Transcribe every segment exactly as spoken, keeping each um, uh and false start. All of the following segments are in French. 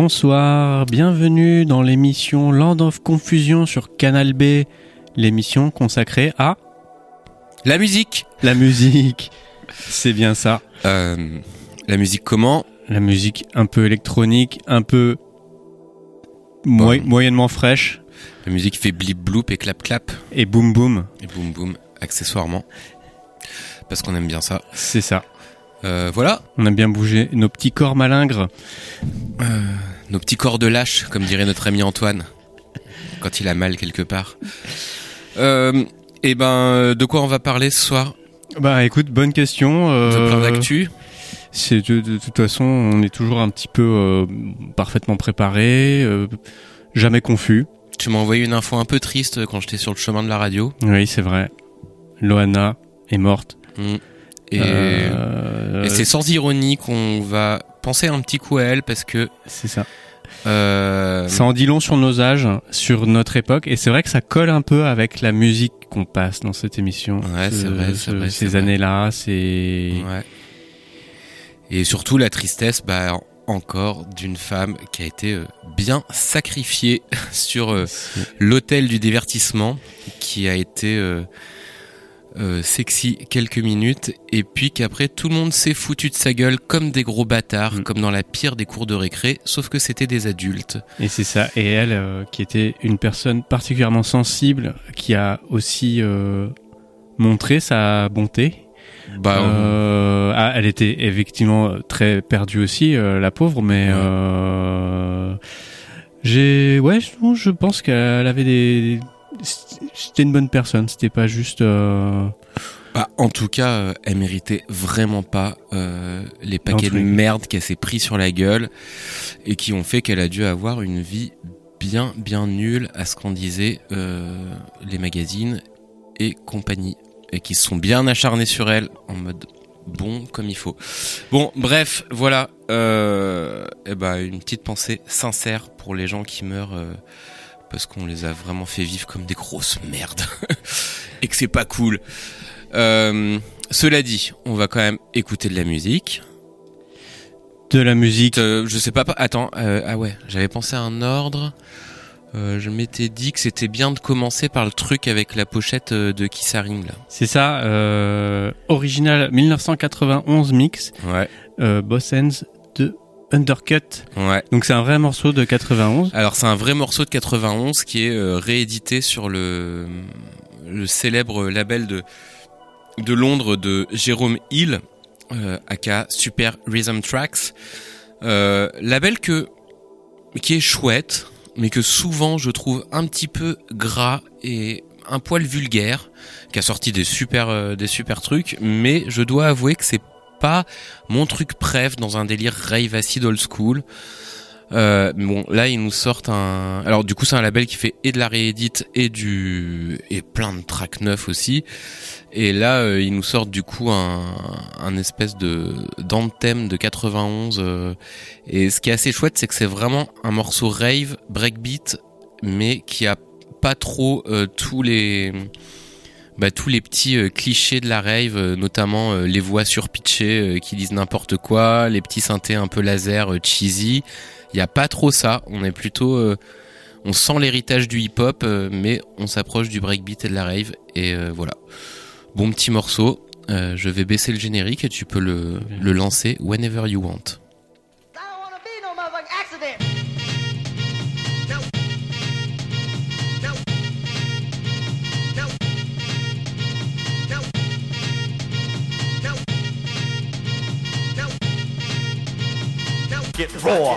Bonsoir, bienvenue dans l'émission Land of Confusion sur Canal B, l'émission consacrée à... La musique. La musique, c'est bien ça. Euh, la musique comment ? La musique un peu électronique, un peu mo- bon. moyennement fraîche. La musique fait blip bloop et clap clap. Et boum boum. Et boum boum, accessoirement. Parce qu'on aime bien ça. C'est ça. Euh, voilà. On aime bien bouger nos petits corps malingres. Euh, nos petits corps de lâche, comme dirait notre ami Antoine. Quand il a mal quelque part. Euh, et ben, de quoi on va parler ce soir ? Bah écoute, bonne question. Euh, De plein d'actu. C'est de, de, de toute façon, on est toujours un petit peu euh, parfaitement préparé, euh, jamais confus. Tu m'as envoyé une info un peu triste quand j'étais sur le chemin de la radio. Oui, c'est vrai. Loana est morte. Mmh. Et, euh, et c'est sans ironie qu'on va penser un petit coup à elle parce que... C'est ça. Euh... Ça en dit long sur nos âges, sur notre époque, et c'est vrai que ça colle un peu avec la musique qu'on passe dans cette émission. Ouais, ce, c'est vrai, c'est ce, vrai. Ces c'est années-là, c'est... Ouais. Et surtout la tristesse, bah, encore d'une femme qui a été euh, bien sacrifiée sur euh, l'autel du divertissement, qui a été euh, euh, sexy quelques minutes, et puis qu'après tout le monde s'est foutu de sa gueule comme des gros bâtards, mmh. comme dans la pire des cours de récré, sauf que c'était des adultes. Et c'est ça. Et elle, euh, qui était une personne particulièrement sensible, qui a aussi euh, montré sa bonté. Bah, euh, ah, elle était effectivement très perdue aussi, euh, la pauvre, mais ouais. euh, j'ai, ouais, je, je pense qu'elle avait des, c'était une bonne personne. C'était pas juste. Euh... Bah, en tout cas, euh, elle méritait vraiment pas euh, les paquets de merde qu'elle s'est pris sur la gueule et qui ont fait qu'elle a dû avoir une vie bien, bien nulle à ce qu'en disaient euh, les magazines et compagnie. Et qui se sont bien acharnés sur elle en mode bon comme il faut. Bon, bref, voilà. Euh, et ben une petite pensée sincère pour les gens qui meurent euh, parce qu'on les a vraiment fait vivre comme des grosses merdes et que c'est pas cool. Euh, cela dit, on va quand même écouter de la musique. De la musique. Euh, je sais pas. pas attends. Euh, ah ouais, j'avais pensé à un ordre. Euh, je m'étais dit que c'était bien de commencer par le truc avec la pochette de Kiss Haring là. C'est ça, euh, original dix-neuf cent quatre-vingt-onze mix, ouais. euh, Boss Ends de Undercut. Ouais. Donc c'est un vrai morceau de quatre-vingt-onze. Alors c'est un vrai morceau de quatre-vingt-onze qui est euh, réédité sur le le célèbre label de de Londres de Jérôme Hill, euh, aka Super Rhythm Tracks, euh, label que qui est chouette, mais que souvent je trouve un petit peu gras et un poil vulgaire, qui a sorti des super euh, des super trucs, mais je dois avouer que c'est pas mon truc préf dans un délire rave acid old school. Euh, bon, là ils nous sortent un. Alors du coup c'est un label qui fait et de la réédite et du et plein de tracks neufs aussi. Et là euh, ils nous sortent du coup un un espèce de d'anthem de quatre-vingt-onze. Euh, et ce qui est assez chouette, c'est que c'est vraiment un morceau rave breakbeat, mais qui a pas trop euh, tous les bah tous les petits euh, clichés de la rave, euh, notamment euh, les voix surpitchées euh, qui disent n'importe quoi, les petits synthés un peu laser euh, cheesy. Il y a pas trop ça, on est plutôt euh, on sent l'héritage du hip-hop, euh, mais on s'approche du breakbeat et de la rave, et euh, voilà. Bon petit morceau, euh, je vais baisser le générique et tu peux le, le lancer whenever you want. Get raw.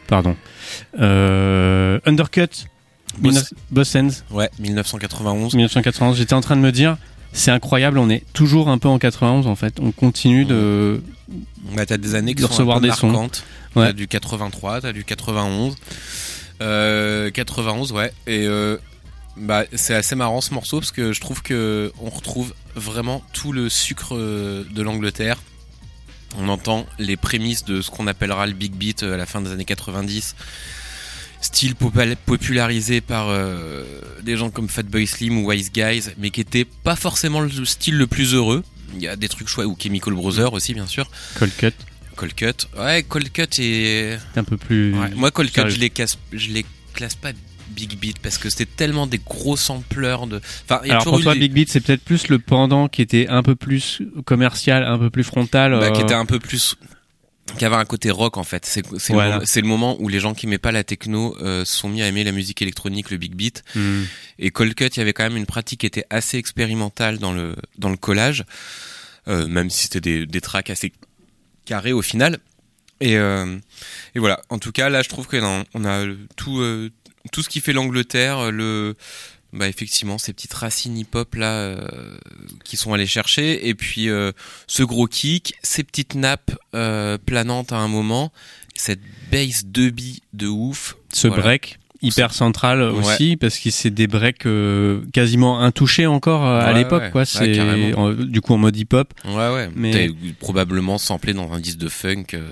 pardon. Euh, Undercut, Boss, Boss Ends. Ouais, dix-neuf cent quatre-vingt-onze. dix-neuf cent quatre-vingt-onze. J'étais en train de me dire, c'est incroyable, on est toujours un peu en quatre-vingt-onze en fait. On continue mmh. de. Bah, t'as des années qui de sont recevoir un peu des sons. marquantes. Ouais. T'as du quatre-vingt-trois, t'as du quatre-vingt-onze. Euh, quatre-vingt-onze, ouais. Et euh, bah, c'est assez marrant ce morceau parce que je trouve que on retrouve vraiment tout le sucre de l'Angleterre. On entend les prémices de ce qu'on appellera le big beat à la fin des années quatre-vingt-dix. Style popularisé par euh, des gens comme Fatboy Slim ou Wise Guys, mais qui était pas forcément le style le plus heureux. Il y a des trucs chouettes, ou Chemical Brothers aussi, bien sûr. Cold Cut. Cold Cut. Ouais, Cold Cut est... C'est un peu plus... Ouais. Moi, Cold Cut, je les, casse... je les classe pas big beat, parce que c'était tellement des gros sampleurs de... Enfin, y a Alors pour toi, des... big beat, c'est peut-être plus le pendant qui était un peu plus commercial, un peu plus frontal. Bah, euh... qui était un peu plus... qui avait un côté rock en fait. C'est, c'est, voilà. le, c'est le moment où les gens qui aimaient pas la techno euh, se sont mis à aimer la musique électronique, le big beat. Mm. Et Cold Cut, il y avait quand même une pratique qui était assez expérimentale dans le dans le collage, euh, même si c'était des, des tracks assez carrés au final. Et, euh, et voilà. En tout cas, là, je trouve que non, on a tout euh, tout ce qui fait l'Angleterre, le bah effectivement ces petites racines hip-hop là euh, qui sont allées chercher, et puis euh, ce gros kick, ces petites nappes euh, planantes à un moment, cette bass deux billes de ouf, ce voilà. break hyper central aussi, ouais. parce que c'est des breaks euh, quasiment intouchés encore euh, à ouais, l'époque ouais. quoi. C'est ouais, en, du coup en mode hip-hop. Ouais ouais. Mais t'es probablement samplé dans un disque de funk. Euh...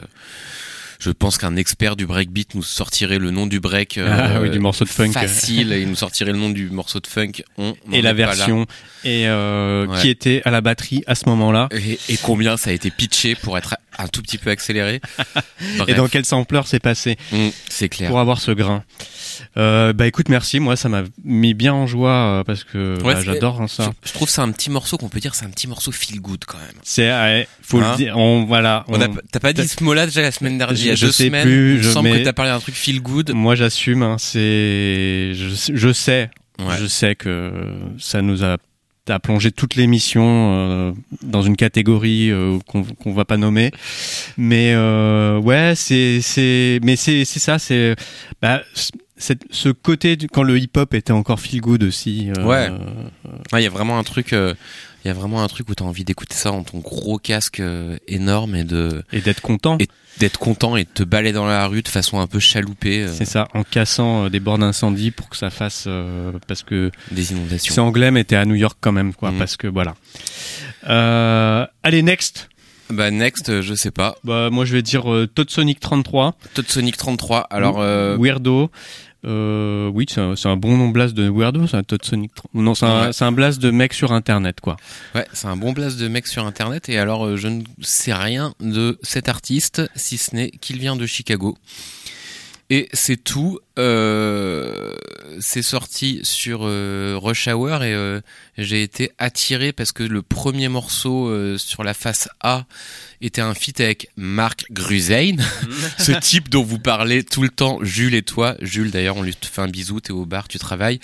Je pense qu'un expert du breakbeat nous sortirait le nom du break euh, ah, oui, du morceau de funk facile, et il nous sortirait le nom du morceau de funk. On et la version et euh, ouais. qui était à la batterie à ce moment-là. Et, et combien ça a été pitché pour être un tout petit peu accéléré. Et dans quel sampleur c'est passé. Mmh, c'est clair. Pour avoir ce grain. Euh, bah écoute, merci. Moi, ça m'a mis bien en joie parce que ouais, bah, j'adore hein, ça. Je, je trouve que c'est un petit morceau qu'on peut dire, c'est un petit morceau feel good quand même. C'est, ouais, faut hein le dire. On voilà. On, on a, t'as pas dit ce mot-là déjà la semaine dernière, il y a je deux sais semaines. Plus, il je me semble mais... que t'as parlé d'un truc feel good. Moi, j'assume. Hein, c'est, je, je sais, ouais. je sais que ça nous a à plonger toute l'émission euh, dans une catégorie euh, qu'on qu'on va pas nommer, mais euh, ouais c'est c'est mais c'est c'est ça c'est bah c'est ce côté du, quand le hip hop était encore feel good aussi euh, ouais il euh, y a vraiment un truc il euh, y a vraiment un truc où t'as envie d'écouter ça dans ton gros casque euh, énorme et de et d'être content et d'être content et de te balader dans la rue de façon un peu chaloupée. Euh... C'est ça, en cassant euh, des bords d'incendie pour que ça fasse euh, parce que des inondations. C'est anglais mais t'es à New York quand même quoi, mmh. parce que voilà. Euh, allez next. Bah next, je sais pas. Bah moi je vais dire euh, Todd Sonic trente-trois. Todd Sonic trente-trois. Alors euh... Weirdo. Euh, oui, c'est un, c'est un bon nom blast de Weirdo, c'est un Todd Sonic. Non, c'est un, ouais. c'est un blast de mec sur Internet, quoi. Ouais, c'est un bon blast de mec sur Internet. Et alors, euh, je ne sais rien de cet artiste, si ce n'est qu'il vient de Chicago. Et c'est tout. Euh, c'est sorti sur euh, Rush Hour et euh, j'ai été attiré parce que le premier morceau euh, sur la face A était un feat avec Mark Grusein, ce type dont vous parlez tout le temps, Jules et toi. Jules, d'ailleurs, on lui fait un bisou, t'es au bar, tu travailles.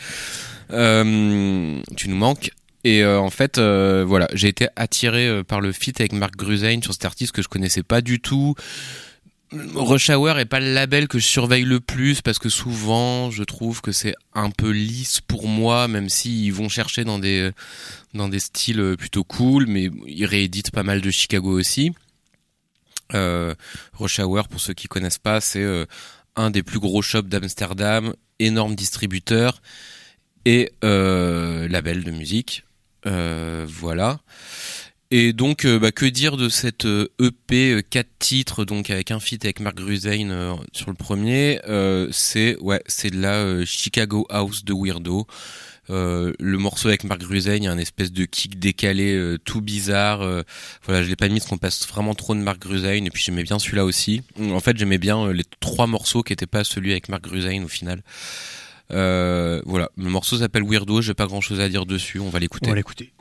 Euh, tu nous manques. Et euh, en fait, euh, voilà, j'ai été attiré euh, par le feat avec Mark Grusein sur cet artiste que je connaissais pas du tout. Rush Hour est pas le label que je surveille le plus parce que souvent je trouve que c'est un peu lisse pour moi, même s'ils vont chercher dans des dans des styles plutôt cool, mais ils rééditent pas mal de Chicago aussi. Euh, Rush Hour, pour ceux qui connaissent pas, c'est euh, un des plus gros shops d'Amsterdam, énorme distributeur et euh, label de musique. Euh, voilà. Et donc, euh, bah, que dire de cette euh, E P euh, quatre titres, donc avec un feat avec Mark Grusein euh, sur le premier. Euh, c'est ouais, c'est de la euh, Chicago House de Weirdo. Euh, le morceau avec Mark Grusein, il y a un espèce de kick décalé euh, tout bizarre. Euh, voilà, je l'ai pas mis parce qu'on passe vraiment trop de Mark Grusein. Et puis j'aimais bien celui-là aussi. En fait, j'aimais bien euh, les trois morceaux qui étaient pas celui avec Mark Grusein au final. Euh, voilà, le morceau s'appelle Weirdo. J'ai pas grand-chose à dire dessus. On va l'écouter. On va l'écouter.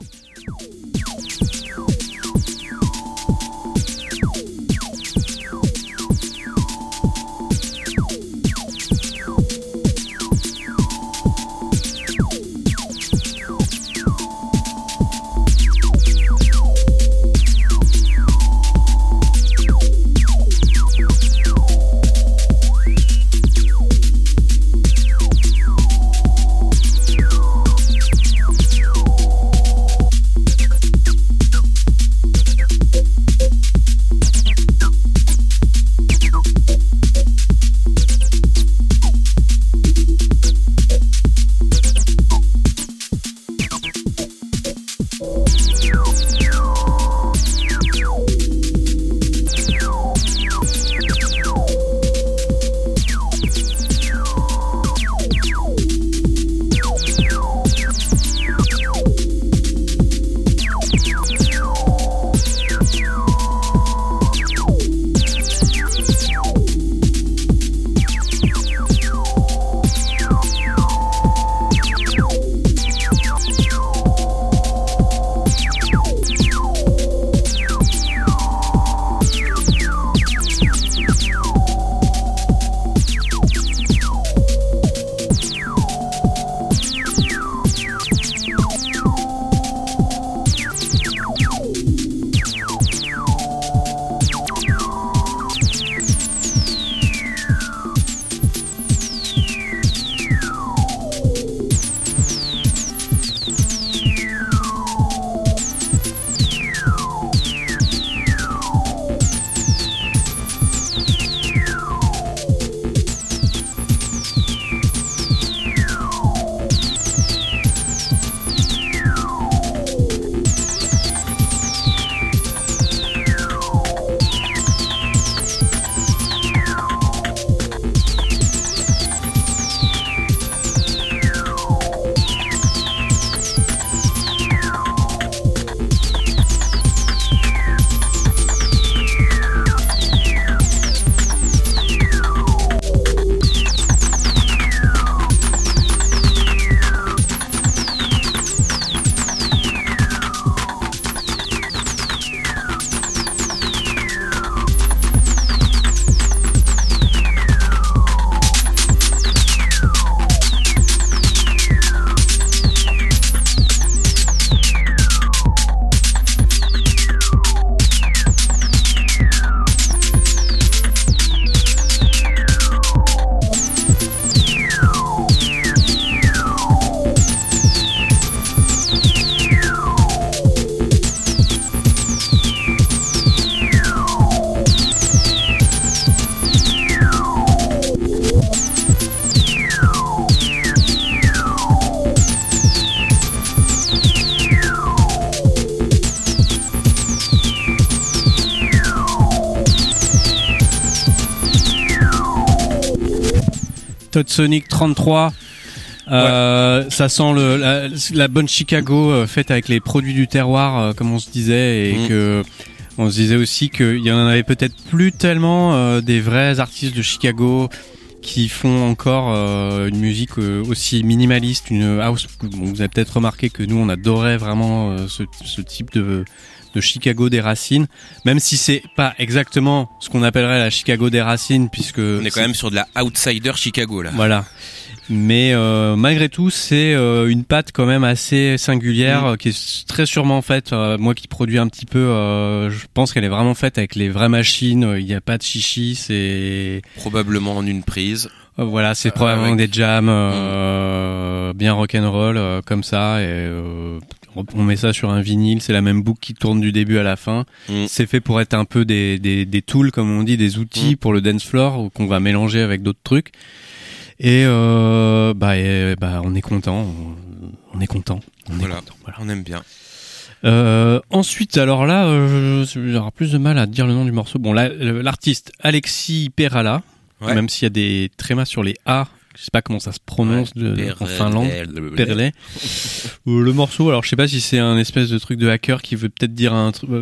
Todd Sonic trente-trois. Euh, ouais. Ça sent le, la, la bonne Chicago euh, faite avec les produits du terroir, euh, comme on se disait, et mmh. que on se disait aussi qu'il y en avait peut-être plus tellement euh, des vrais artistes de Chicago qui font encore euh, une musique euh, aussi minimaliste, une house. Bon, vous avez peut-être remarqué que nous on adorait vraiment euh, ce, ce type de de Chicago des racines, même si c'est pas exactement ce qu'on appellerait la Chicago des racines, puisque on est quand même sur de la outsider Chicago là. Voilà. Mais euh, malgré tout, c'est euh, une patte quand même assez singulière, mmh. qui est très sûrement faite. Euh, moi qui produis un petit peu, euh, je pense qu'elle est vraiment faite avec les vraies machines. Il n'y a pas de chichi, c'est probablement en une prise. Euh, voilà, c'est euh, probablement avec... des jams euh, mmh. bien rock'n'roll euh, comme ça. Et euh, on met ça sur un vinyle, c'est la même boucle qui tourne du début à la fin. Mmh. C'est fait pour être un peu des des, des tools, comme on dit, des outils mmh. pour le dance floor qu'on va mélanger avec d'autres trucs. Et euh, bah, et, bah on est content, on, on est content, on voilà. est content, voilà, on aime bien. Euh, ensuite, alors là, euh, j'aurai plus de mal à dire le nom du morceau. Bon, là, l'artiste Alexis Perala, ouais. même s'il y a des trémas sur les A, je sais pas comment ça se prononce ouais, de, en Finlande. Perle. Le morceau, alors je sais pas si c'est un espèce de truc de hacker qui veut peut-être dire un truc.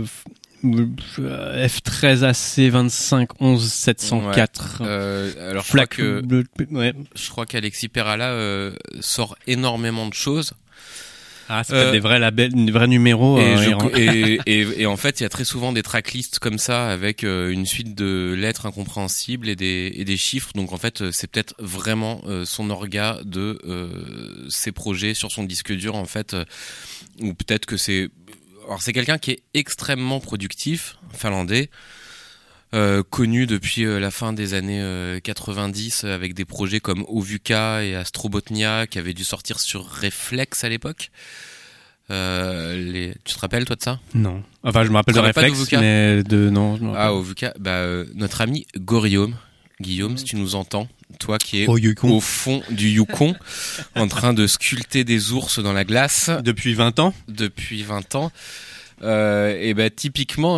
F treize A C vingt-cinq onze sept cent quatre. Ouais. Euh, alors Flac, je crois que ouais. je crois qu'Alexis Perala euh, sort énormément de choses. Ah, c'est euh, des vrais labels, des vrais numéros. Et, euh, je, et, et, et en fait, il y a très souvent des tracklists comme ça avec euh, une suite de lettres incompréhensibles et des, et des chiffres. Donc en fait, c'est peut-être vraiment euh, son orga de euh, ses projets sur son disque dur en fait, euh, ou peut-être que c'est Alors c'est quelqu'un qui est extrêmement productif, finlandais, euh, connu depuis euh, la fin des années euh, quatre-vingt-dix avec des projets comme Ovuka et Astrobotnia qui avaient dû sortir sur Reflex à l'époque. Euh, les... Tu te rappelles toi de ça ? Non. Enfin je me rappelle de Reflex, mais de non. Je me ah Ovuka, bah euh, notre ami Gorium. Guillaume, si tu nous entends, toi qui es au, au fond du Yukon, en train de sculpter des ours dans la glace. Depuis vingt ans Depuis vingt ans. Euh, et ben, typiquement,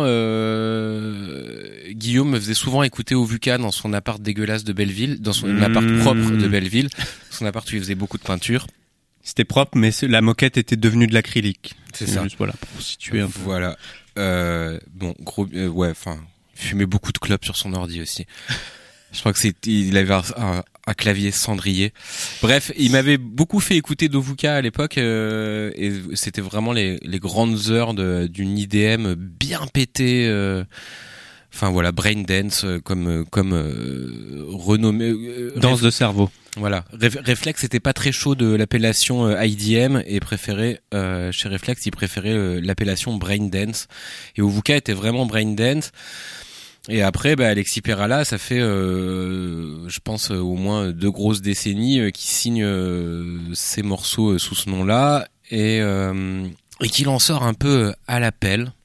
euh, Guillaume me faisait souvent écouter Ovuka dans son appart dégueulasse de Belleville, dans son mmh. appart propre de Belleville, son appart où il faisait beaucoup de peinture. C'était propre, mais la moquette était devenue de l'acrylique. C'est ça. Juste, voilà, pour situer un peu. Voilà. Euh, bon, gros, euh, ouais, enfin, il fumait beaucoup de clopes sur son ordi aussi. Je crois que c'est, il avait un, un, un clavier cendrier. Bref, il m'avait beaucoup fait écouter d'Ovuka à l'époque, euh, et c'était vraiment les, les grandes heures de, d'une I D M bien pétée. Euh, enfin voilà, brain dance comme comme euh, renommé. Euh, Danse de cerveau. Voilà. Reflex était pas très chaud de l'appellation euh, I D M et préférait euh, chez Reflex, il préférait euh, l'appellation brain dance. Et Ovuka était vraiment brain dance. Et après, bah, Alexis Perala, ça fait, euh, je pense, euh, au moins deux grosses décennies euh, qui signe euh, ses morceaux euh, sous ce nom-là et, euh, et qu'il en sort un peu à l'appel.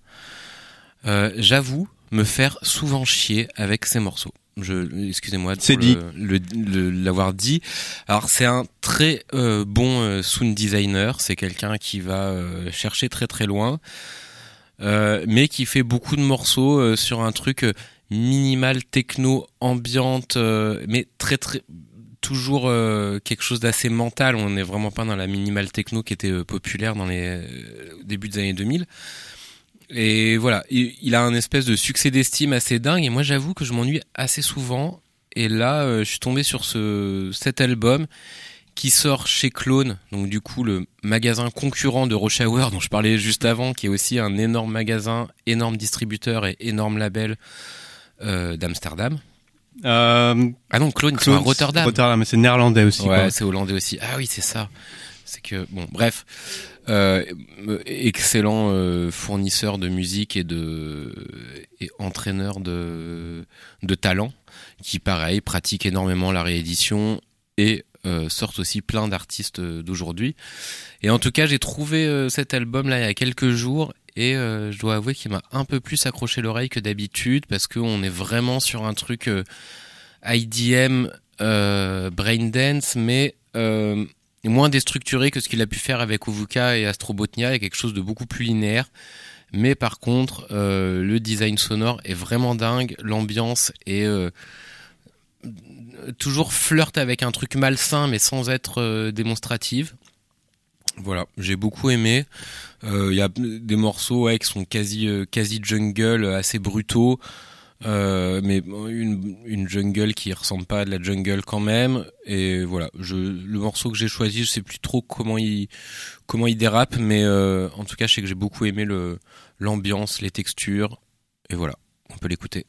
Euh, j'avoue me faire souvent chier avec ces morceaux. Je, excusez-moi de c'est le, dit. Le, le, l'avoir dit. Alors c'est un très euh, bon euh, sound designer. C'est quelqu'un qui va euh, chercher très très loin. Euh, mais qui fait beaucoup de morceaux euh, sur un truc euh, minimal techno ambiante euh, mais très très toujours euh, quelque chose d'assez mental. On n'est vraiment pas dans la minimal techno qui était euh, populaire dans les euh, débuts des années deux mille. Et voilà, il, il a un espèce de succès d'estime assez dingue et moi j'avoue que je m'ennuie assez souvent et là euh, je suis tombé sur ce cet album qui sort chez Clone, donc du coup le magasin concurrent de Rush Hour dont je parlais juste avant, qui est aussi un énorme magasin, énorme distributeur et énorme label euh, d'Amsterdam. Euh, ah non, Clone, ils sont à Rotterdam. Rotterdam, mais c'est néerlandais aussi. Ouais, quoi. C'est hollandais aussi. Ah oui, c'est ça. C'est que bon, bref, euh, excellent euh, fournisseur de musique et de et entraîneur de de talent, qui pareil pratique énormément la réédition et Euh, sortent aussi plein d'artistes euh, d'aujourd'hui. Et en tout cas, j'ai trouvé euh, cet album là il y a quelques jours et euh, je dois avouer qu'il m'a un peu plus accroché l'oreille que d'habitude parce qu'on est vraiment sur un truc euh, I D M euh, brain dance mais euh, moins déstructuré que ce qu'il a pu faire avec Ovuka et Astrobotnia, et quelque chose de beaucoup plus linéaire. Mais par contre, euh, le design sonore est vraiment dingue, l'ambiance est euh, toujours flirte avec un truc malsain, mais sans être euh, démonstrative. Voilà, j'ai beaucoup aimé. Il euh, y a des morceaux ouais, qui sont quasi, euh, quasi jungle, assez brutaux. Euh, mais une, une jungle qui ressemble pas à de la jungle quand même. Et voilà, je, le morceau que j'ai choisi, je sais plus trop comment il, comment il dérape, mais euh, en tout cas, je sais que j'ai beaucoup aimé le, l'ambiance, les textures. Et voilà, on peut l'écouter.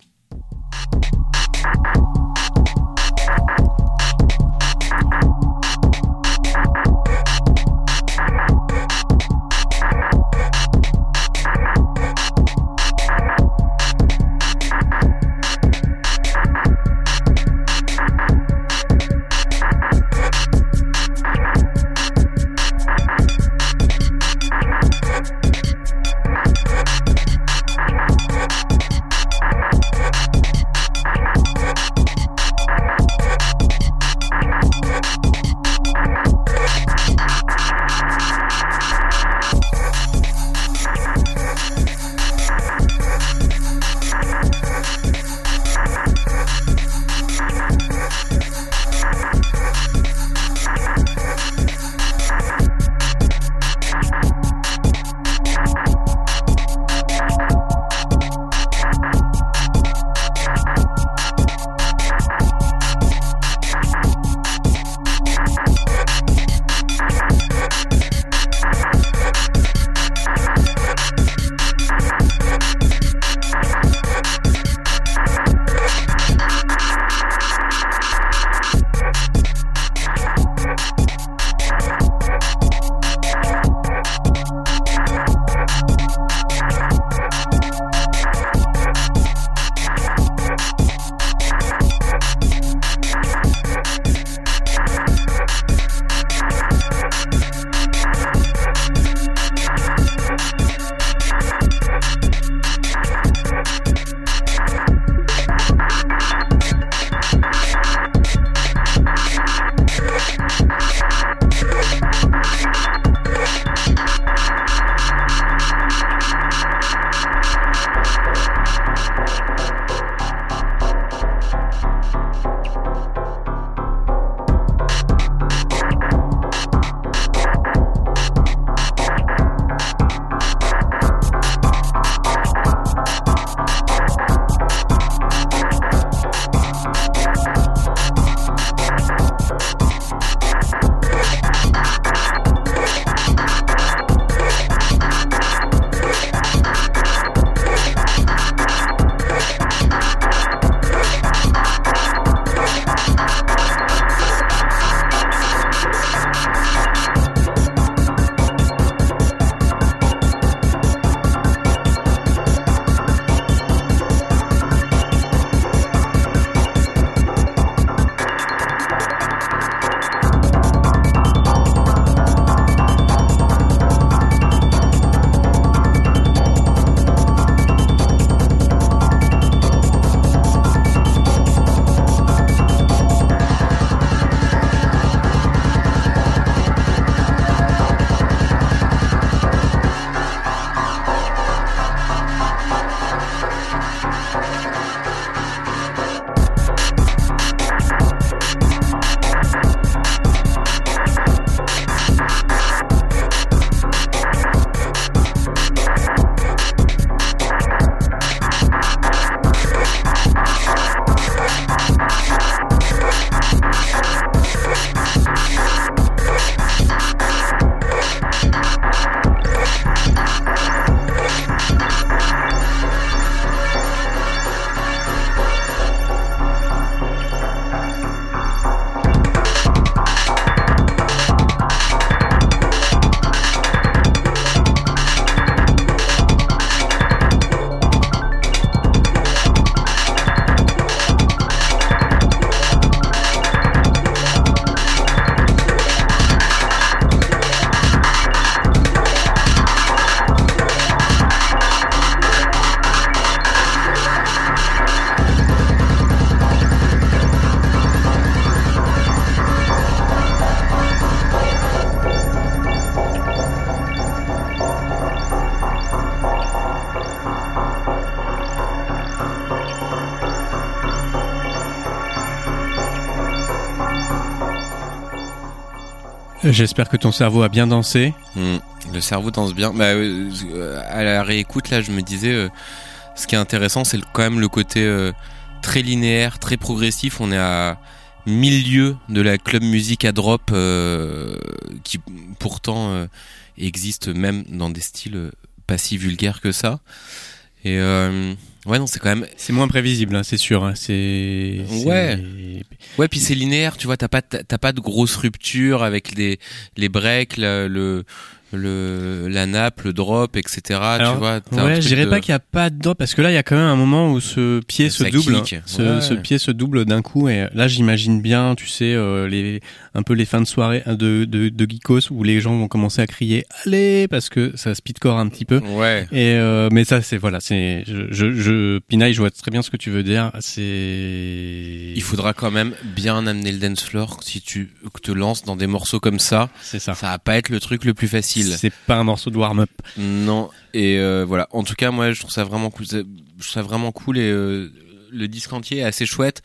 J'espère que ton cerveau a bien dansé. Mmh, le cerveau danse bien. Bah, euh, à la réécoute, là, je me disais, euh, ce qui est intéressant, c'est le, quand même le côté euh, très linéaire, très progressif. On est à milieu de la club musique à drop, euh, qui pourtant euh, existe même dans des styles pas si vulgaires que ça. Et euh, ouais, non, c'est quand même. C'est moins prévisible, hein, c'est sûr. Hein, c'est. Ouais. C'est... Ouais, puis c'est linéaire, tu vois. T'as pas, t'as pas de grosses ruptures avec les les breaks, le le, le la nappe, le drop, et cetera. Alors, tu vois. Ouais, je dirais de... pas qu'il y a pas de drop parce que là, il y a quand même un moment où ce pied ça se double, hein, ce, ouais. ce pied se double d'un coup. Et là, j'imagine bien, tu sais, euh, les un peu les fins de soirée de de, de geekos où les gens vont commencer à crier allez parce que ça speedcore un petit peu. Ouais. Et euh, mais ça, c'est voilà, c'est je je, je Pinaille, je vois très bien ce que tu veux dire. C'est. Il faudra quand même bien amener le dance floor si tu te lances dans des morceaux comme ça. C'est ça. Ça va pas être le truc le plus facile. C'est pas un morceau de warm-up. Non. Et euh, voilà. En tout cas, moi, je trouve ça vraiment cool. Je trouve ça vraiment cool et euh, le disque entier est assez chouette.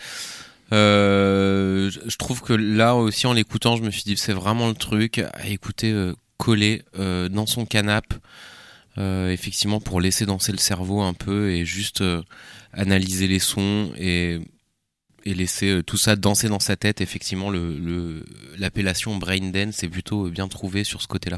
Euh, je trouve que là aussi, en l'écoutant, je me suis dit c'est vraiment le truc à écouter euh, collé euh, dans son canapé. Euh, effectivement, pour laisser danser le cerveau un peu et juste euh, analyser les sons et et laisser euh, tout ça danser dans sa tête. Effectivement, le, le l'appellation brain dance est plutôt bien trouvée sur ce côté-là.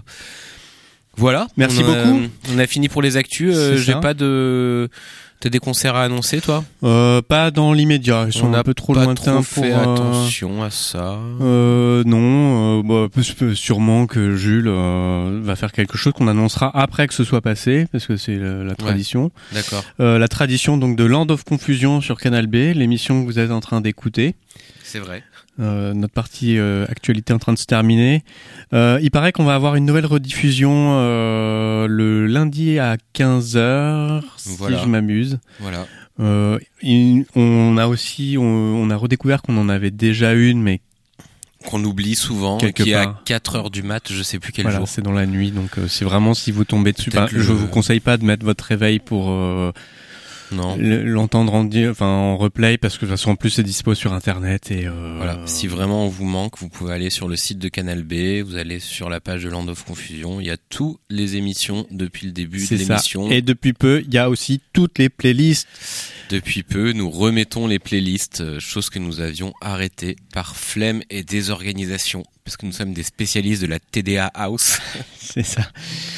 Voilà. Merci on a, beaucoup. On a fini pour les actus. Euh, j'ai pas de. T'as des concerts à annoncer, toi ? euh, Pas dans l'immédiat. Ils sont on un peu trop pas lointains trop pour. Fait euh... attention à ça. Euh, non. Euh, bah, sûrement que Jules euh, va faire quelque chose qu'on annoncera après que ce soit passé, parce que c'est la, la tradition. Ouais, d'accord. Euh, la tradition donc de Land of Confusion sur Canal B, l'émission que vous êtes en train d'écouter. C'est vrai. Euh, notre partie euh, actualité en train de se terminer. Euh, il paraît qu'on va avoir une nouvelle rediffusion euh, le lundi à quinze heures, voilà. si je m'amuse. Voilà. Euh, il, on a aussi, on, on a redécouvert qu'on en avait déjà une, mais qu'on oublie souvent, quelque qui est part. à quatre heures du mat, je sais plus quel voilà, jour. C'est dans la nuit, donc euh, c'est vraiment si vous tombez dessus. Bah, le... Je vous conseille pas de mettre votre réveil pour euh, non. l'entendre en, enfin, en replay parce que de toute façon en plus c'est dispo sur internet et euh, voilà. Si vraiment on vous manque, vous pouvez aller sur le site de Canal B, vous allez sur la page de Land of Confusion, il y a toutes les émissions depuis le début de l'émission. Ça. Et depuis peu, il y a aussi toutes les playlists. Depuis peu, nous remettons les playlists, chose que nous avions arrêtée par flemme et désorganisation, parce que nous sommes des spécialistes de la T D A House. C'est ça.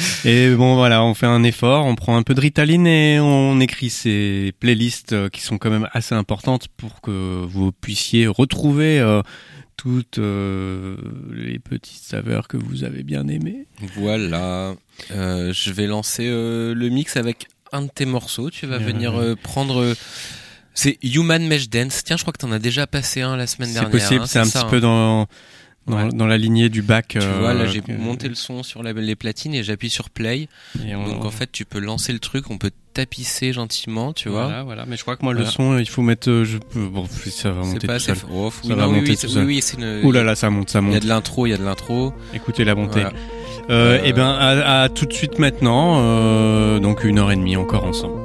Et bon, voilà, on fait un effort, on prend un peu de Ritaline et on écrit ces playlists qui sont quand même assez importantes pour que vous puissiez retrouver euh, toutes euh, les petites saveurs que vous avez bien aimées. Voilà. Euh, je vais lancer euh, le mix avec un de tes morceaux. Tu vas euh... venir euh, prendre... Euh, c'est Human Mesh Dance. Tiens, je crois que t'en as déjà passé un la semaine c'est dernière. Possible, hein, c'est, c'est un ça, petit hein. peu dans... Dans, ouais. dans la lignée du bac. Tu euh, vois, là j'ai que... monté le son sur la, les platines et j'appuie sur play. Et on... Donc en fait, tu peux lancer le truc, on peut tapisser gentiment, tu vois. Voilà, voilà. Mais je crois que moi voilà. le son, il faut mettre. Je peux. Bon, ça va monter c'est pas tout seul. Oh, ça va oui, monter oui, tout oui, seul. Oui, oui, c'est une... Ouh là là, ça monte, ça monte. Il y a de l'intro, il y a de l'intro. Écoutez la montée. Voilà. Euh, euh... Et ben, à, à tout de suite maintenant. Euh, donc une heure et demie encore ensemble.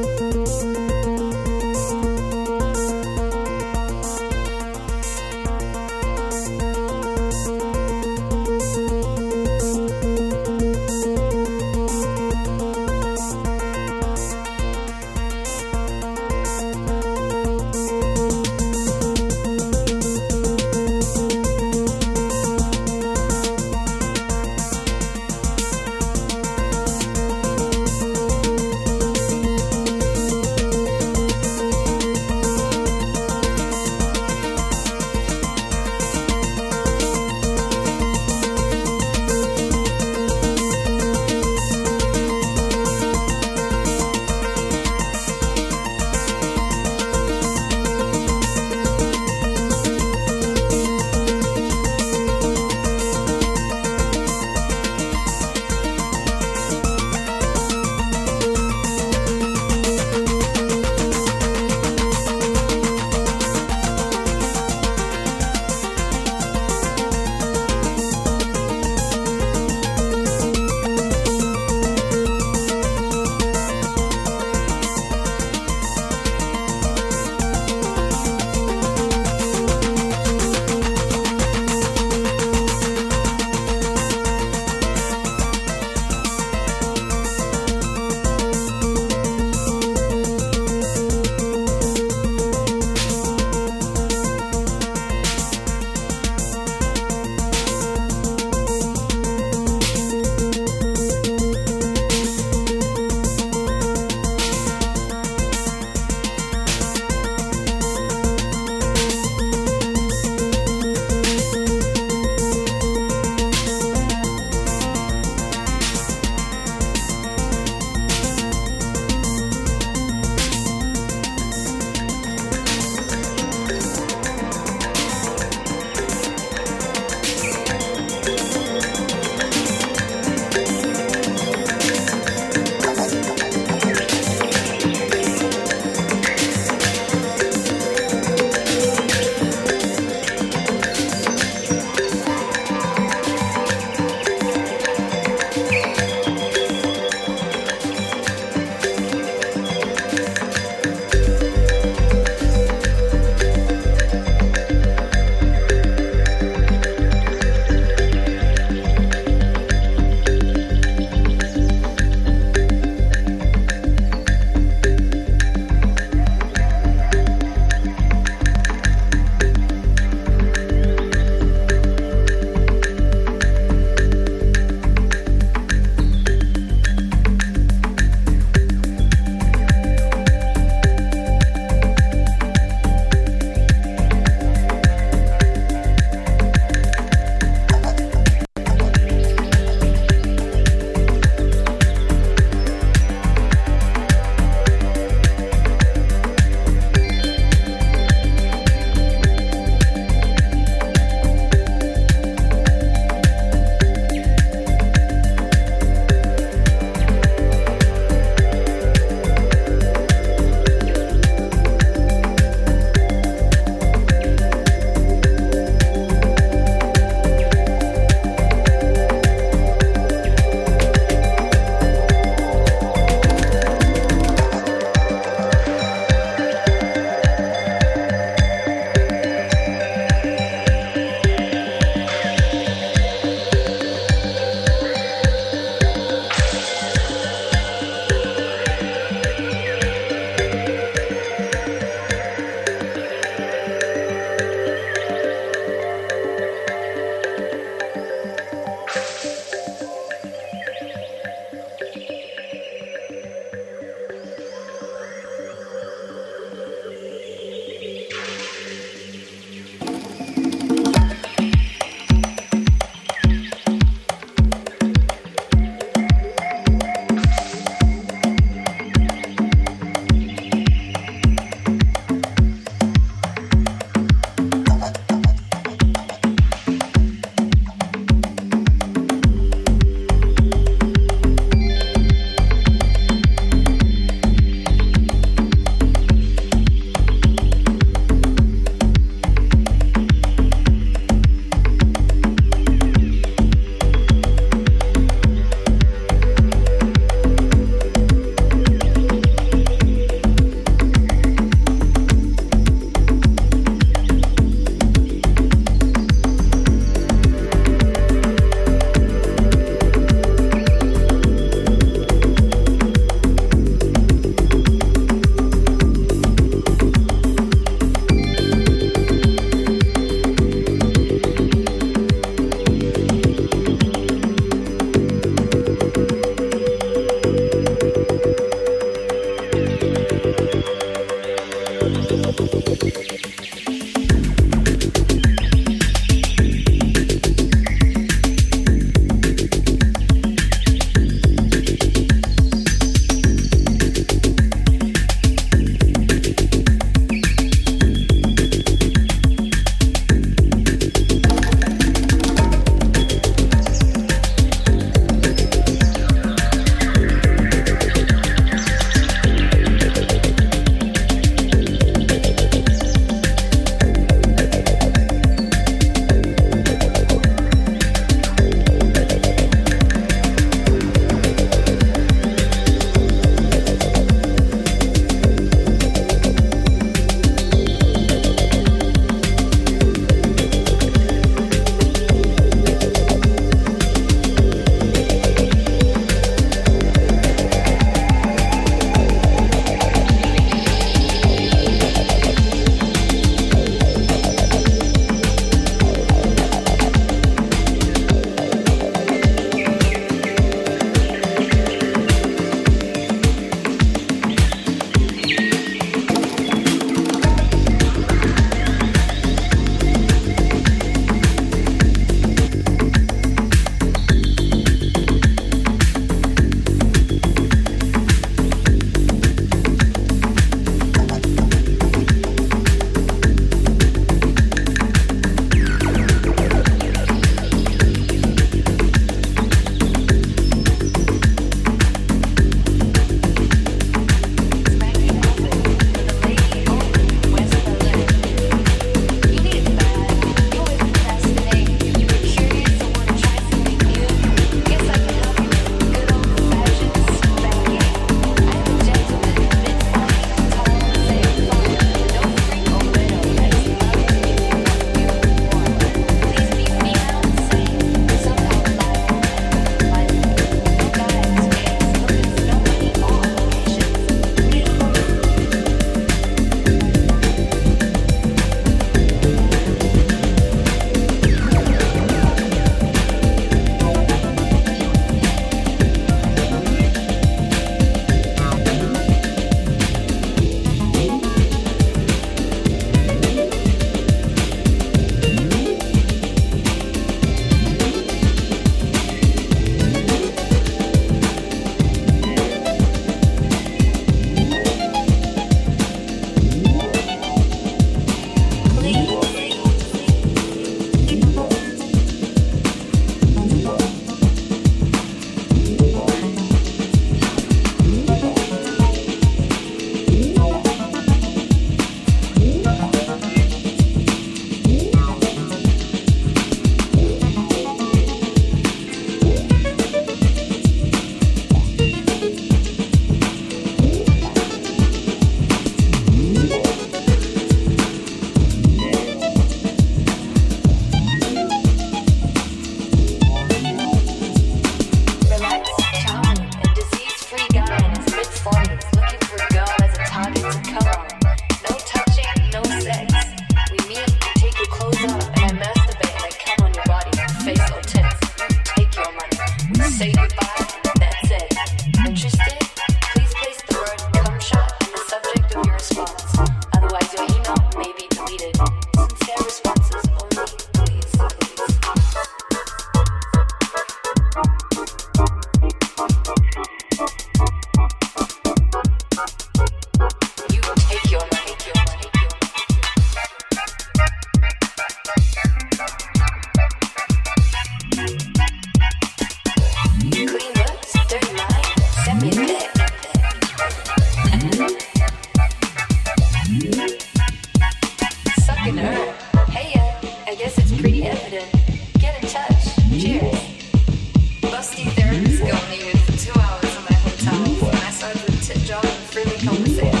on the set.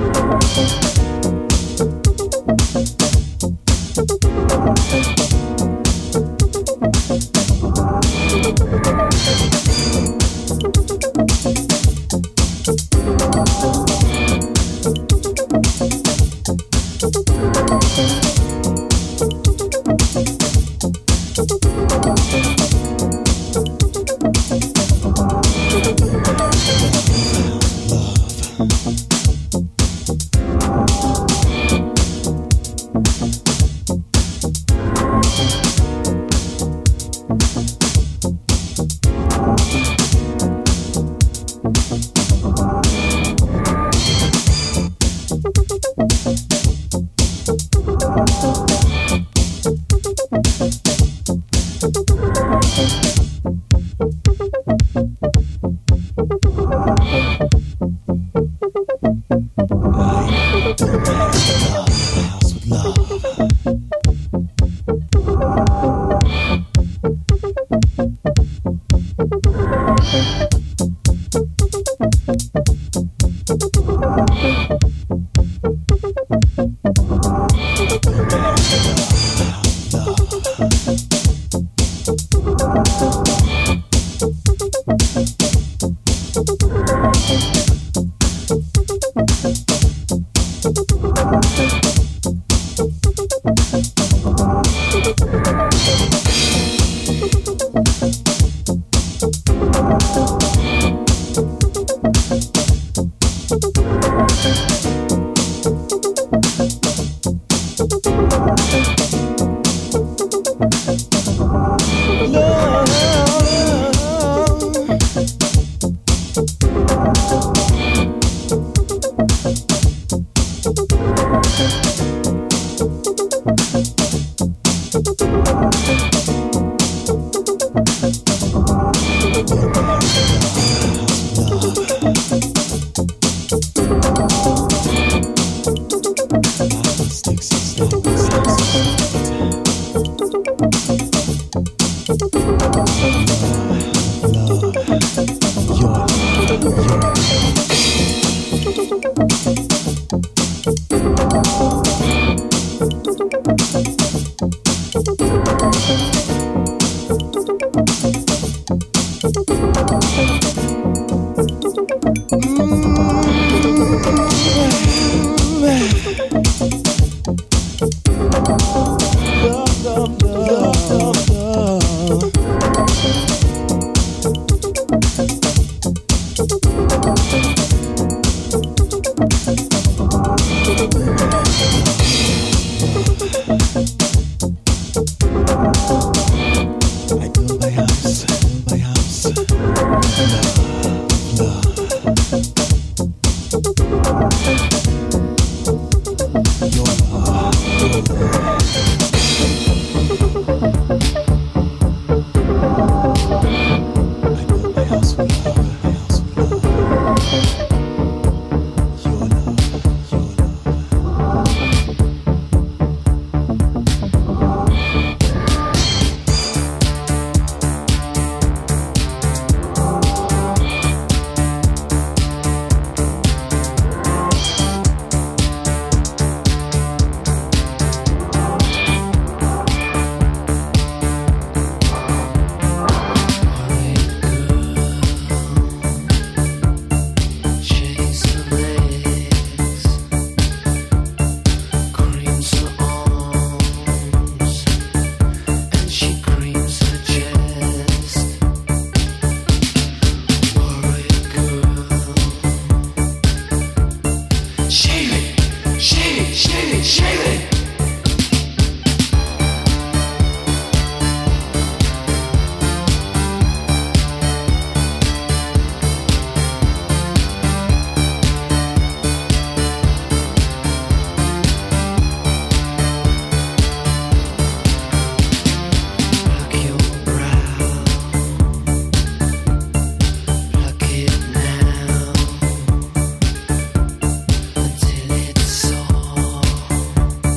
Until it's all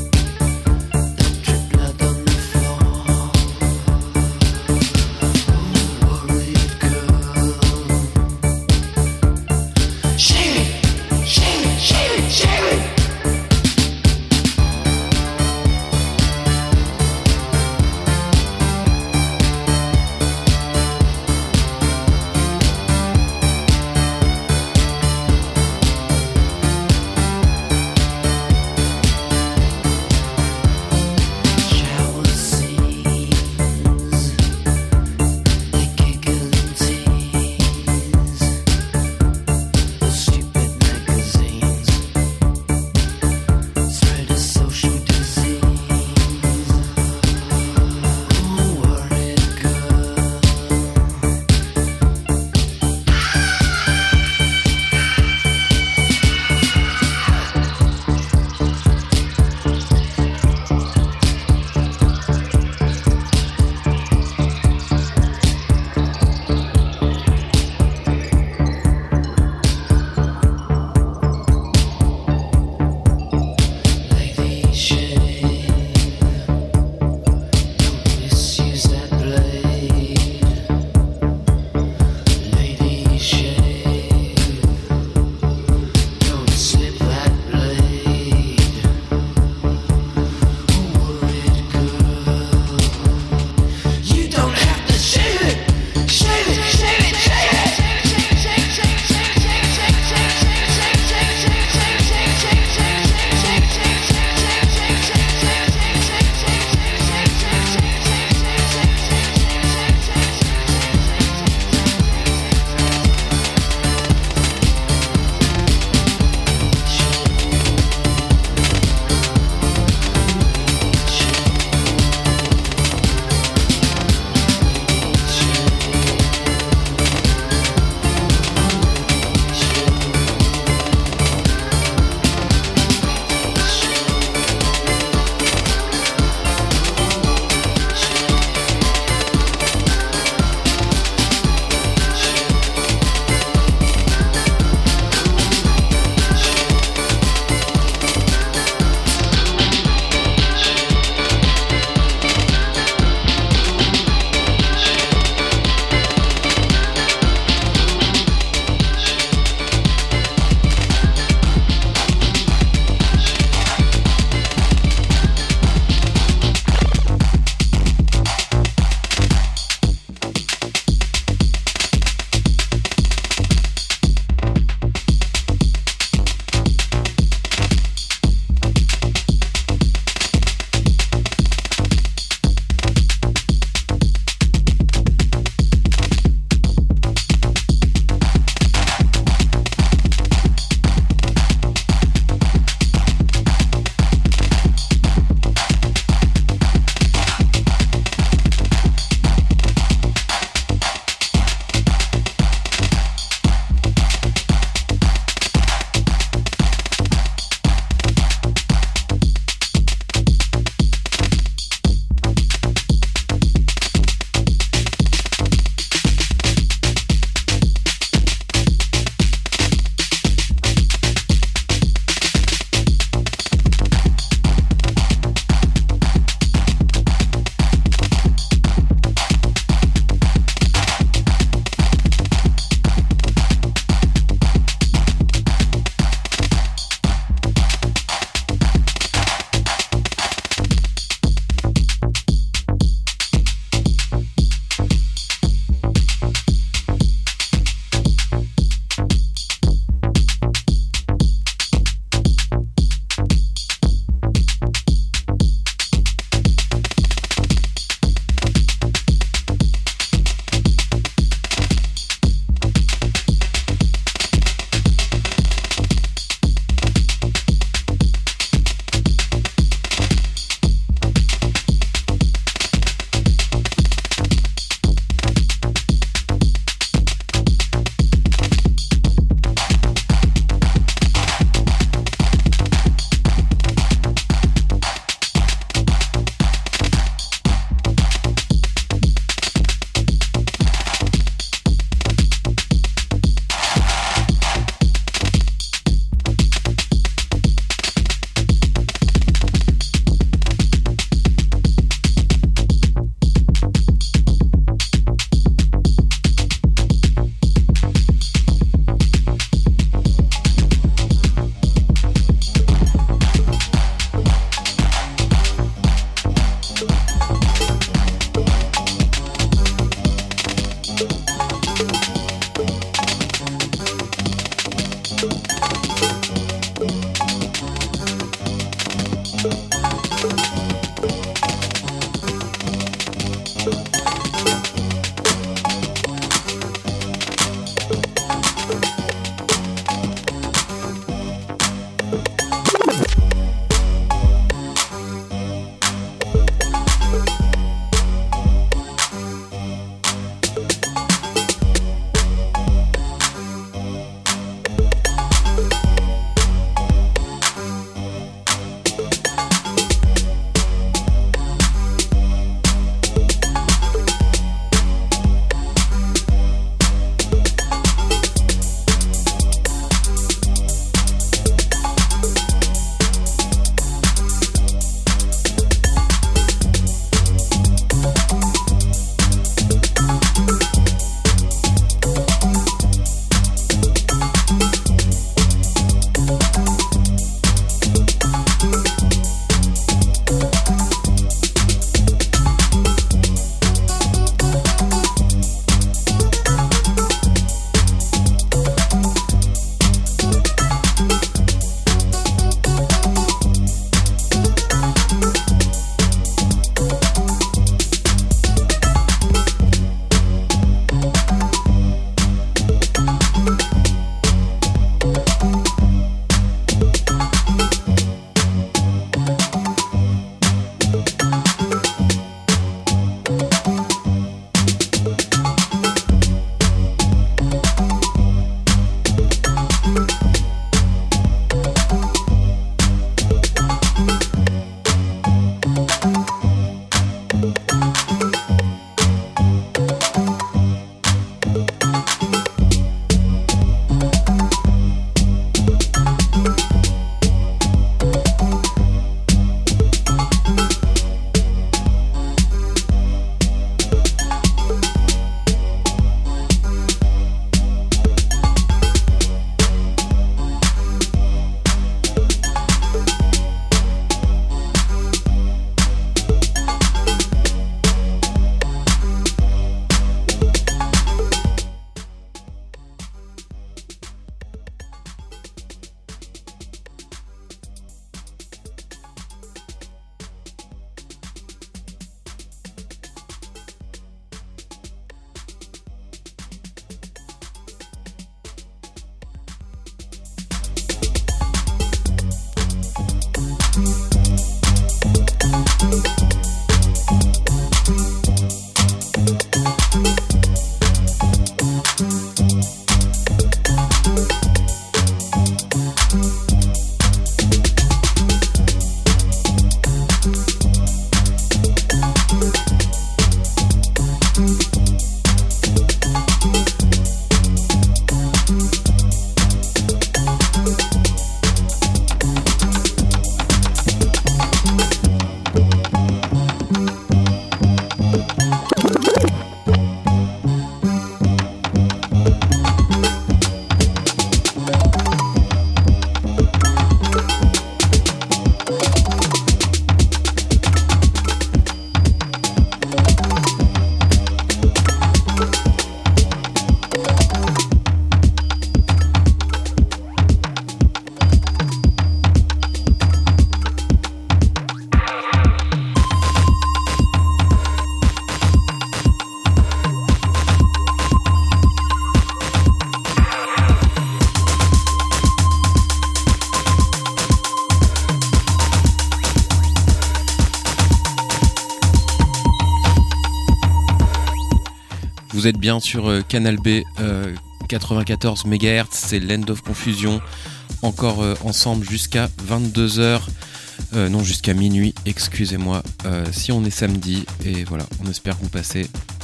Vous êtes bien sur euh, Canal B, euh, quatre-vingt-quatorze mégahertz, c'est Land of Confusion, encore euh, ensemble jusqu'à vingt-deux heures, euh, non jusqu'à minuit, excusez-moi, euh, si on est samedi, et voilà, on espère que vous passez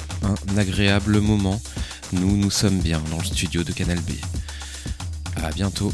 un agréable moment. Nous, nous sommes bien dans le studio de Canal B. À bientôt.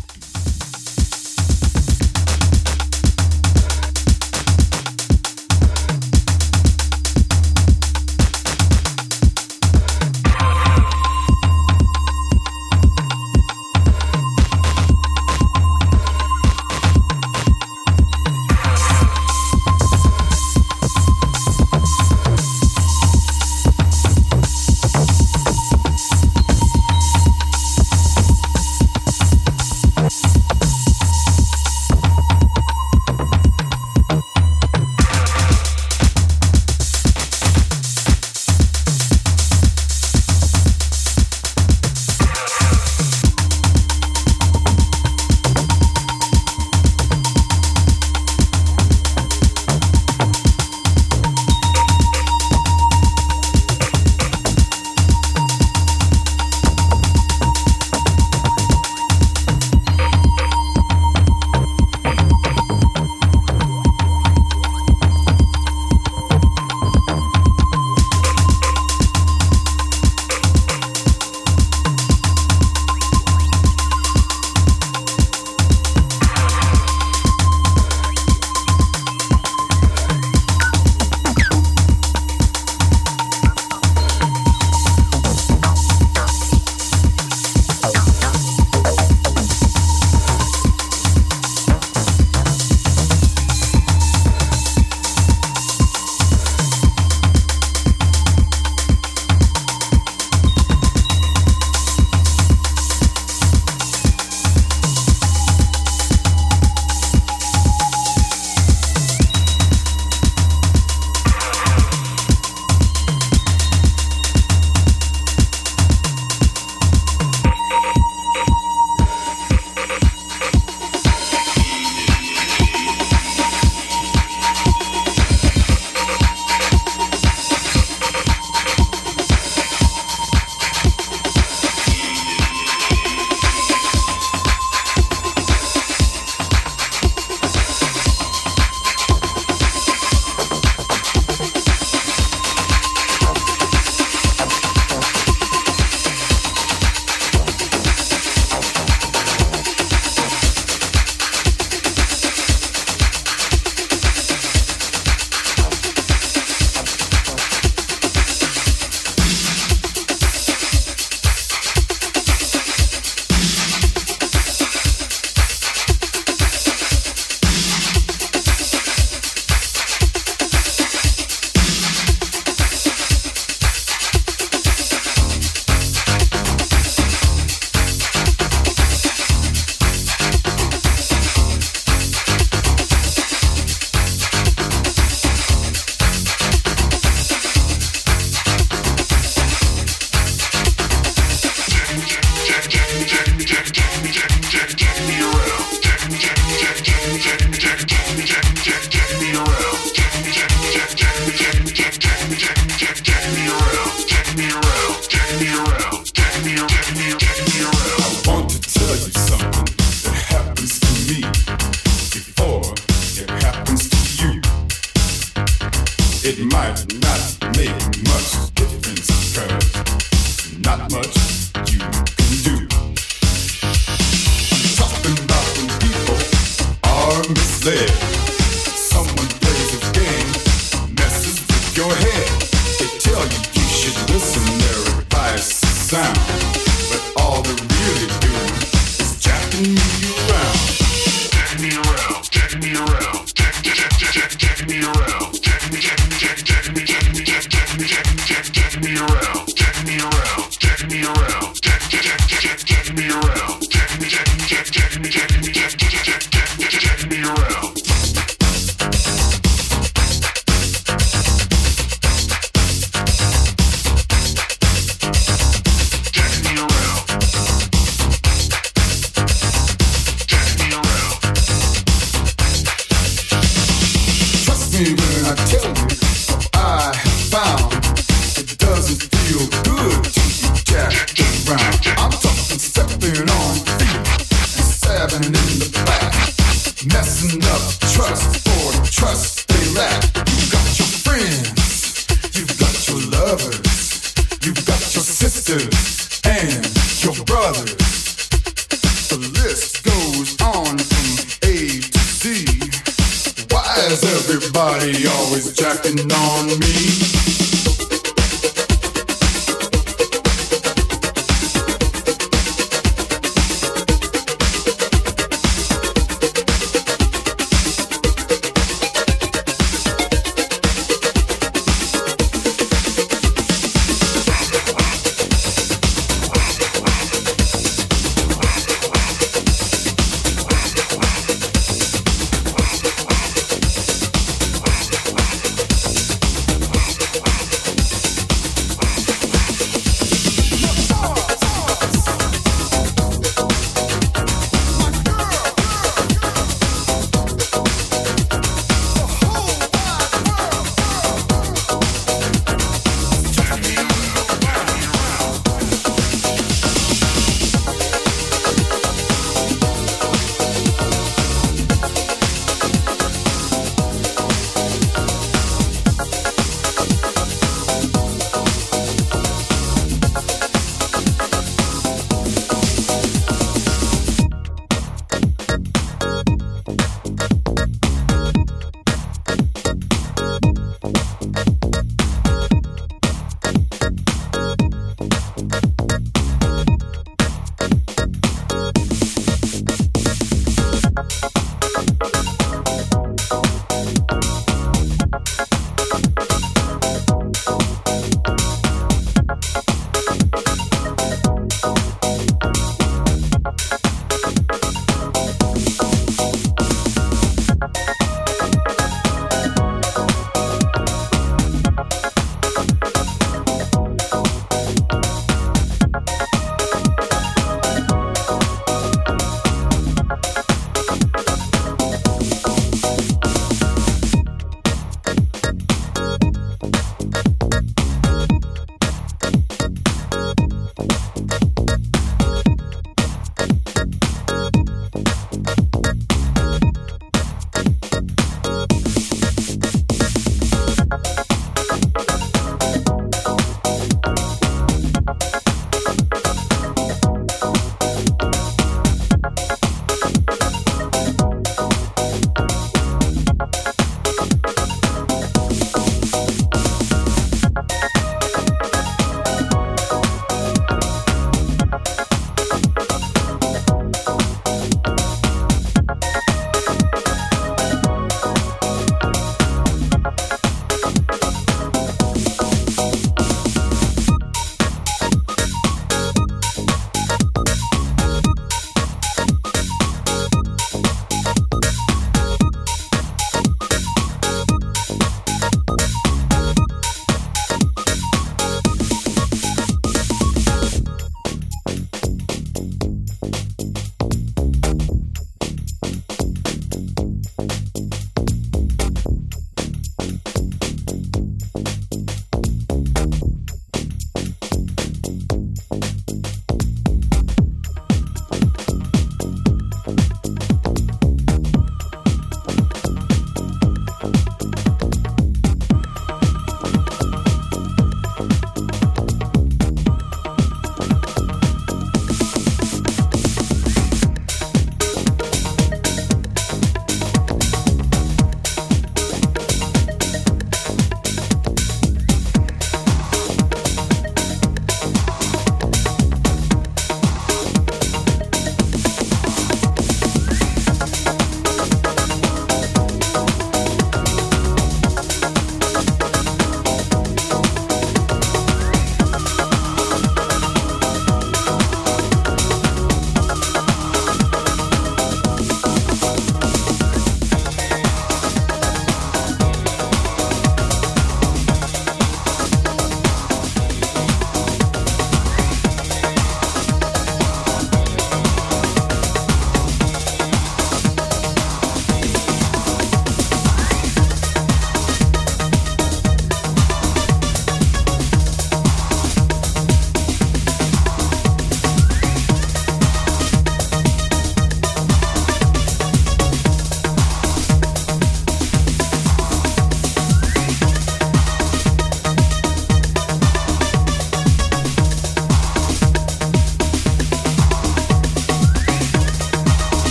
make much difference, cause not much you can do. I'm talking about when people are misled. Someone plays a game, messes with your head. They tell you you should listen, their advice sound, but all they're really doing is jacking you around. Jacking me around, jacking me around, jack, jack, jack, jack, jacking me around, jacking me, jacking me, jack, jacking me, jacking me, jack, jacking me, jacking me, jack, jacking me around, jacking me around, jacking me around, jack, jack, jack, jack, jacking me around, jacking me, jacking me, jack, jacking me, jacking me, jack, jack, jack, jack, jacking me around. When I tell you what I have found, it doesn't feel good to be jacked around. I'm talking stepping on feet and stabbing in the back, messing up trust for the trust they lack. You've got your friends, you've got your lovers, you've got your sisters and your brothers. The list goes on from A to Z. Why is everybody always jacking on me?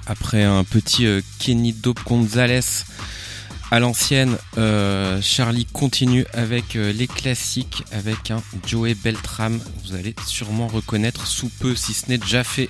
après un petit euh, Kenny Dope Gonzalez à l'ancienne, euh, Charlie continue avec euh, les classiques, avec un Joey Beltram. Vous allez sûrement reconnaître sous peu, si ce n'est déjà fait.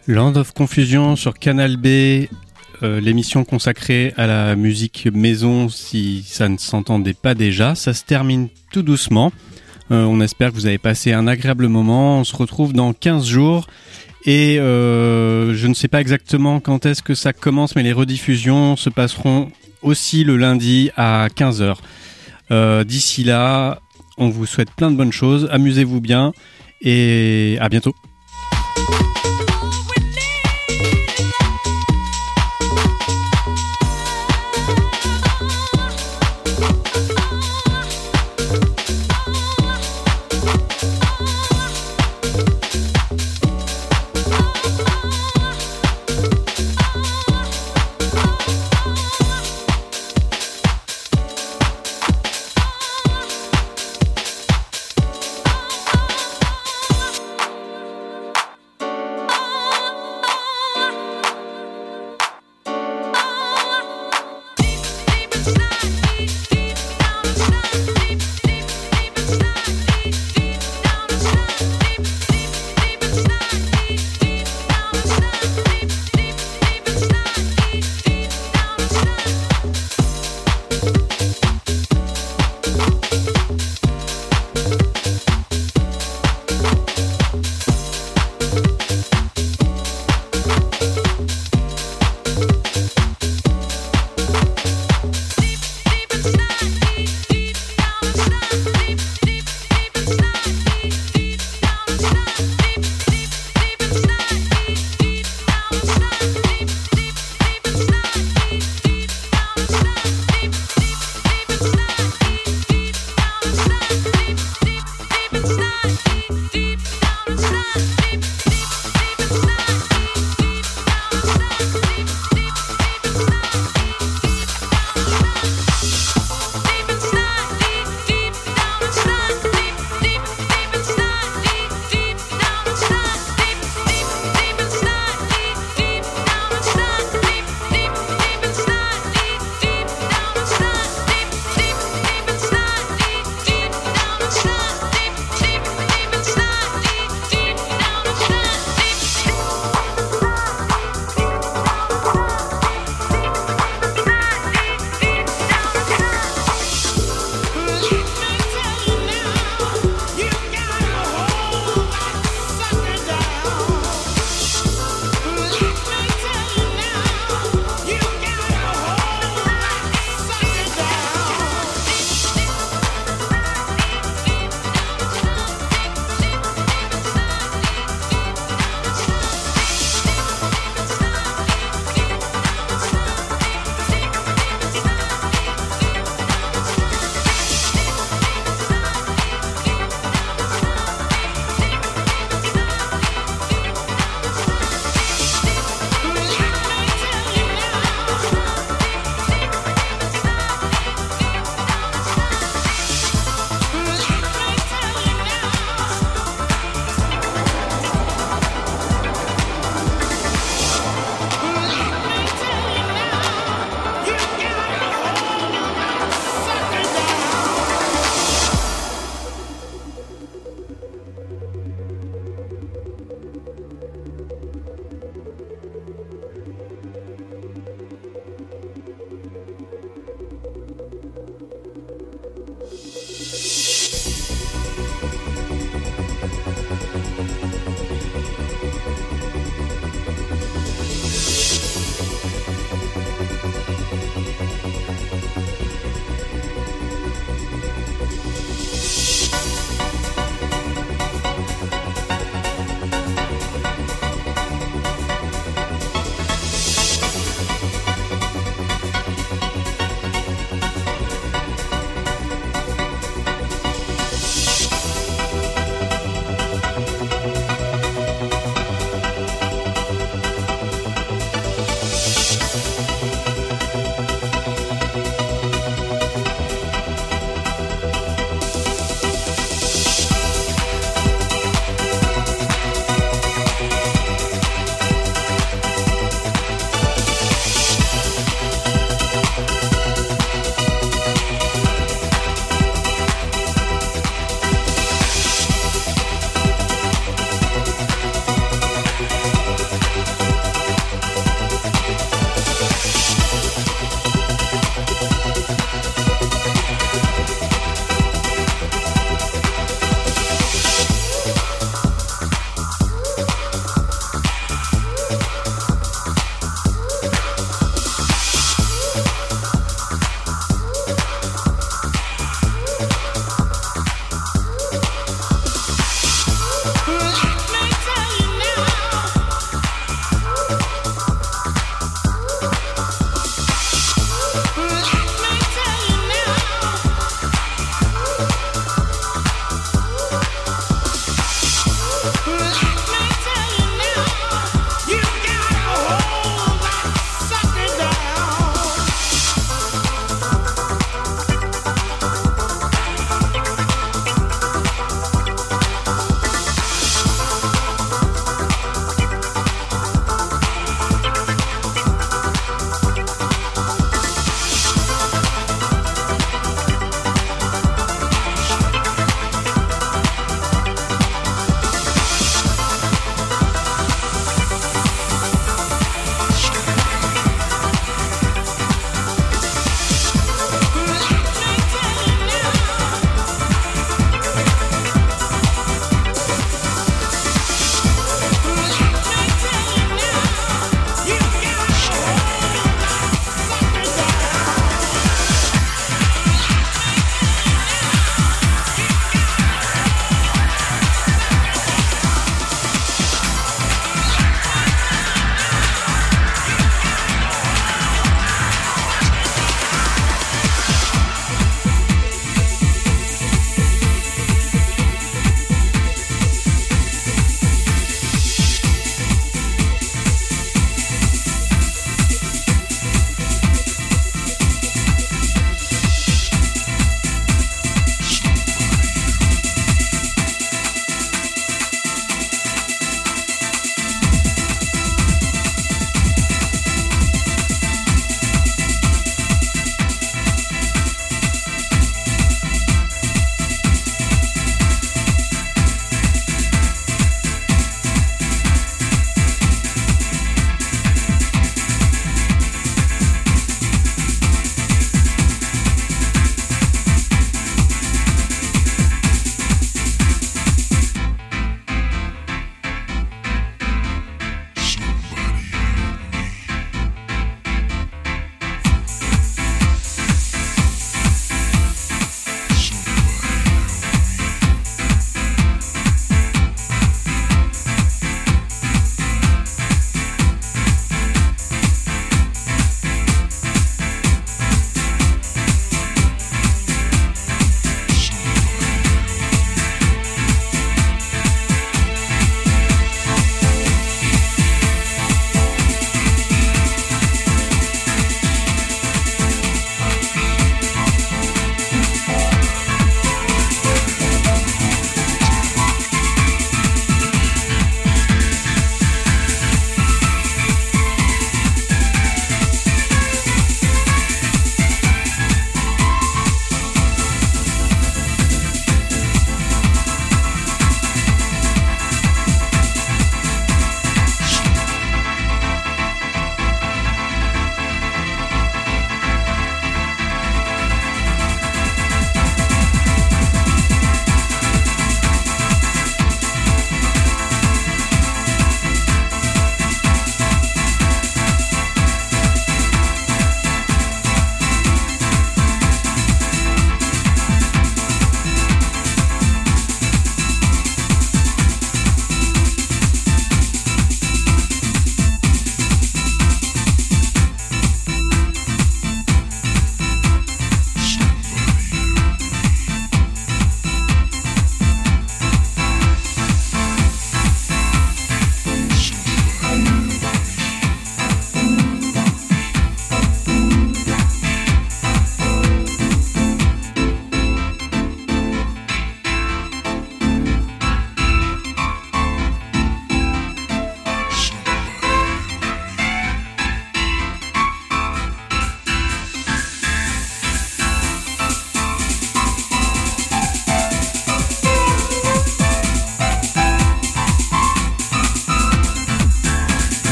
Land of Confusion sur Canal B, euh, l'émission consacrée à la musique maison, si ça ne s'entendait pas déjà. Ça se termine tout doucement. Euh, on espère que vous avez passé un agréable moment. On se retrouve dans quinze jours. Et euh, je ne sais pas exactement quand est-ce que ça commence, mais les rediffusions se passeront aussi le lundi à quinze heures. Euh, d'ici là, on vous souhaite plein de bonnes choses. Amusez-vous bien et à bientôt.